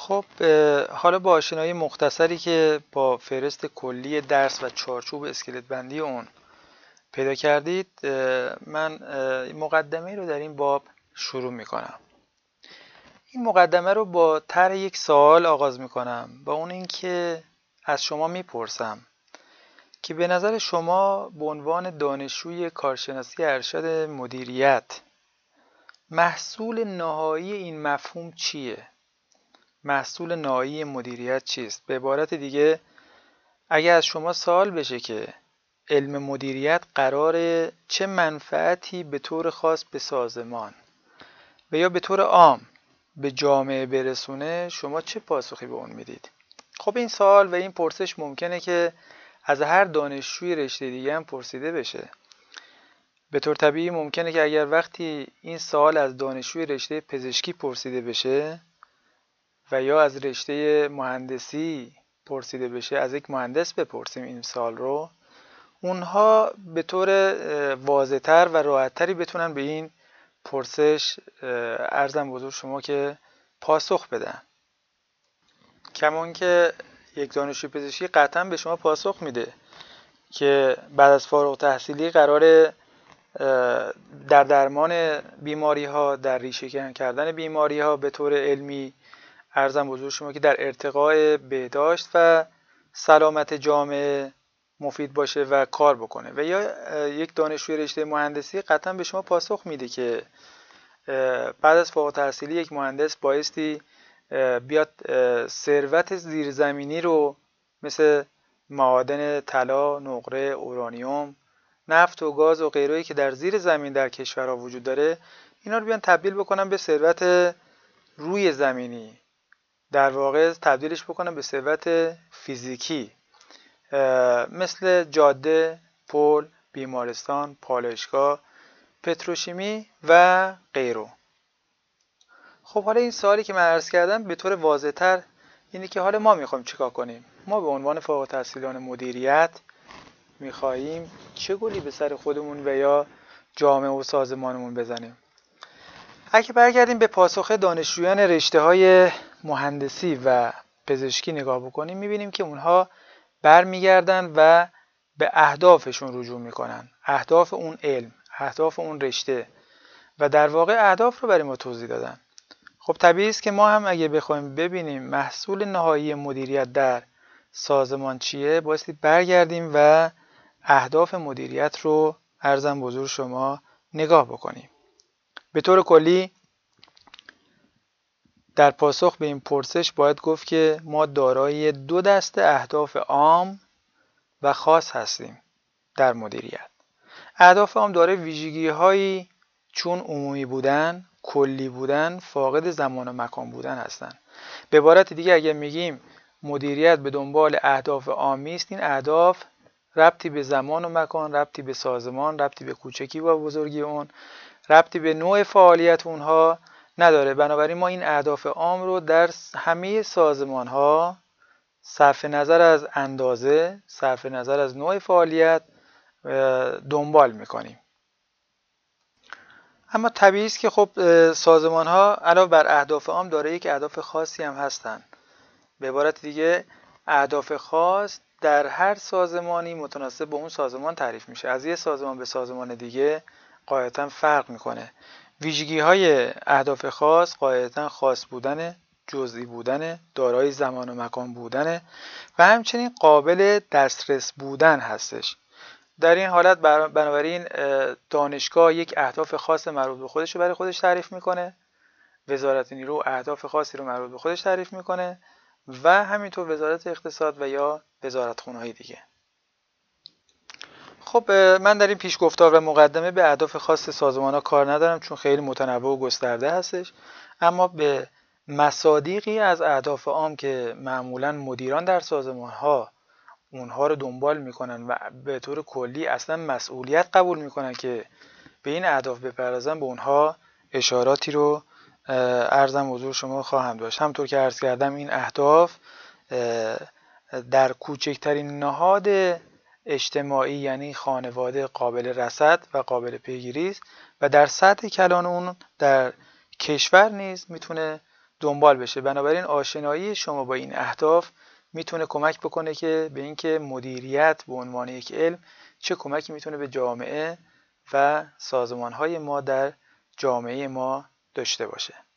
خب حالا با آشنایی مختصری که با فهرست کلی درس و چارچوب اسکلت بندی اون پیدا کردید، من مقدمه رو در این باب شروع میکنم. این مقدمه رو با طرح یک سوال آغاز میکنم، با اون اینکه از شما میپرسم که به نظر شما به عنوان دانشجوی کارشناسی ارشد مدیریت محصول نهایی این مفهوم چیه؟ محصول نهایی مدیریت چیست؟ به عبارت دیگه اگه از شما سوال بشه که علم مدیریت قراره چه منفعتی به طور خاص به سازمان و یا به طور عام به جامعه برسونه، شما چه پاسخی به اون میدید؟ خب این سوال و این پرسش ممکنه که از هر دانشجوی رشته دیگه هم پرسیده بشه. به طور طبیعی ممکنه که اگر وقتی این سوال از دانشجوی رشته پزشکی پرسیده بشه و یا از رشته مهندسی پرسیده بشه، از یک مهندس بپرسیم این سال رو، اونها به طور واضح‌تر و راحت‌تری بتونن به این پرسش عرضم حضور شما که پاسخ بدن. کمان که یک دانشجوی پزشکی قطعا به شما پاسخ میده که بعد از فارغ تحصیلی قراره در درمان بیماری ها، در ریشه کردن بیماری ها به طور علمی عرضم حضور شما که در ارتقاء بهداشت و سلامت جامعه مفید باشه و کار بکنه. و یا یک دانشجوی رشته مهندسی قطعا به شما پاسخ میده که بعد از فارغ التحصیلی یک مهندس بایستی بیاد ثروت زیرزمینی رو مثل معادن طلا، نقره، اورانیوم، نفت و گاز و غیرهایی که در زیر زمین در کشورها وجود داره، اینا رو بیان تبدیل بکنن به ثروت روی زمینی، در واقع تبدیلش بکنن به ثروت فیزیکی، مثل جاده، پل، بیمارستان، پالایشگاه، پتروشیمی و غیره. خب حالا این سوالی که من عرض کردم به طور واضح‌تر اینه که حالا ما میخوایم چیکار کنیم؟ ما به عنوان فارغ التحصیلان مدیریت میخواییم چه گلی به سر خودمون و یا جامعه و سازمانمون بزنیم؟ اگه برگردیم به پاسخ دانشجویان رشته‌های مهندسی و پزشکی نگاه بکنیم، میبینیم که اونها برمیگردن و به اهدافشون رجوع میکنن، اهداف اون علم، اهداف اون رشته، و در واقع اهداف رو برای ما توضیح دادن. خب طبیعی است که ما هم اگه بخوایم ببینیم محصول نهایی مدیریت در سازمان چیه، بایستی برگردیم و اهداف مدیریت رو عرضم به حضور شما نگاه بکنیم. به طور کلی در پاسخ به این پرسش باید گفت که ما دارای دو دسته اهداف عام و خاص هستیم در مدیریت. اهداف عام دارای ویژگی‌هایی چون عمومی بودن، کلی بودن، فاقد زمان و مکان بودن هستند. به عبارت دیگه اگه میگیم مدیریت به دنبال اهداف عامی است، این اهداف ربطی به زمان و مکان، ربطی به سازمان، ربطی به کوچکی و بزرگی اون، ربطی به نوع فعالیت اونها نداره. بنابراین ما این اهداف عام رو در همه سازمان ها صرف نظر از اندازه، صرف نظر از نوع فعالیت دنبال میکنیم. اما طبیعی است که خب سازمان ها علاوه بر اهداف عام داره یک اهداف خاصی هم هستن. به عبارت دیگه اهداف خاص در هر سازمانی متناسب با اون سازمان تعریف میشه، از یه سازمان به سازمان دیگه قاعدتاً فرق میکنه. ویژگی های اهداف خاص قاعدتاً خاص بودن، جزئی بودن، دارای زمان و مکان بودن و همچنین قابل دسترس بودن هستش. در این حالت بنابراین دانشگاه یک اهداف خاص مربوط به خودش رو برای خودش تعریف میکنه، وزارت نیرو اهداف خاصی رو مربوط به خودش تعریف میکنه و همینطور وزارت اقتصاد و یا وزارتخونه‌های دیگه. خب من در این پیشگفتار و مقدمه به اهداف خاص سازمان‌ها کار ندارم چون خیلی متنوع و گسترده هستش، اما به مصادیقی از اهداف عام که معمولاً مدیران در سازمان‌ها اونها رو دنبال میکنن و به طور کلی اصلا مسئولیت قبول میکنن که به این اهداف بپردازن، به اونها اشاراتی رو عرضم حضور شما خواهم داشت. همطور که عرض کردم این اهداف در کوچکترین نهاد اجتماعی یعنی خانواده قابل رصد و قابل پیگیری است و در سطح کلان اون در کشور نیز میتونه دنبال بشه. بنابراین آشنایی شما با این اهداف میتونه کمک بکنه که به اینکه مدیریت به عنوان یک علم چه کمکی میتونه به جامعه و سازمانهای ما در جامعه ما داشته باشه.